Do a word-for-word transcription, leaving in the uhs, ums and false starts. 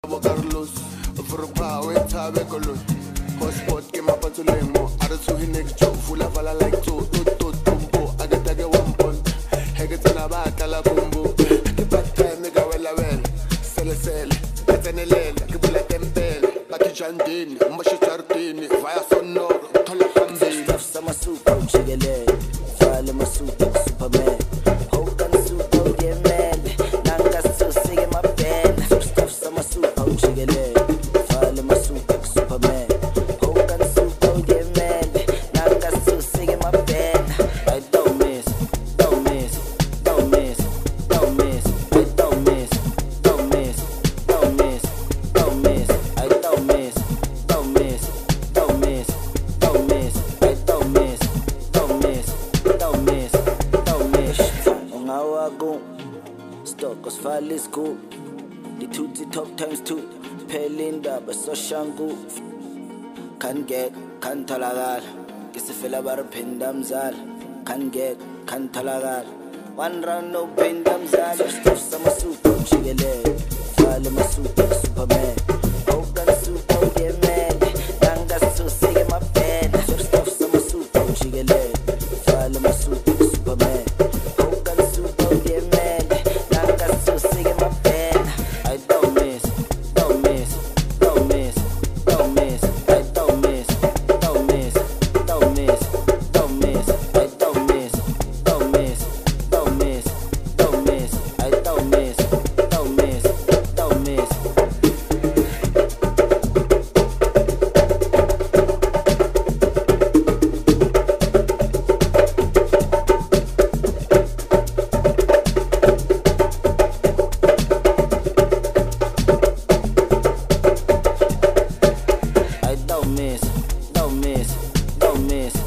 Carlos, for power, Tabe Colon. Hotspot came up to Lemo. I don't see next joke, full of a like two, two, two, tumbo. I get a one point. Hegaton about Calabumbo. The bad time, nigga, well, well. Sell a sell, get an L, Kibula Tempel, Paki Jandin, Moshi Chartini, via Sonor, Tolapambi. Stuff some soup, Chigale, File my soup, Superman. Hogan soup, get man. Nanga so sing my pen. Stuff some soup, Chigale, File my soup, Superman. Hogan soup, get man. Nanga so sing my pen. I don't miss, don't miss, don't miss, don't miss. I don't miss, don't miss, don't miss, don't miss. I don't miss, don't miss, don't miss, don't miss. I don't miss, don't miss, don't miss, don't miss. Ungawago, stock os falis go. The two the top times two. Pelinda baso shangu. Can get, can talagal. Kisifela bar pendam zal. Can get, can talagal. One round no pendam zal. Stuff some soup, chigele. File my soup, Superman. Hogan soup, get man. Nanga so say my pen. Stuff some soup, chigele. File my soup, Superman. Hogan soup, get man. Nanga so say my pen. I don't miss, don't miss, don't miss, don't miss. I don't miss, don't miss, don't miss, don't miss. I don't miss, don't miss, don't miss, don't miss. I don't miss, don't miss, don't miss. I don't miss, don't miss, don't miss.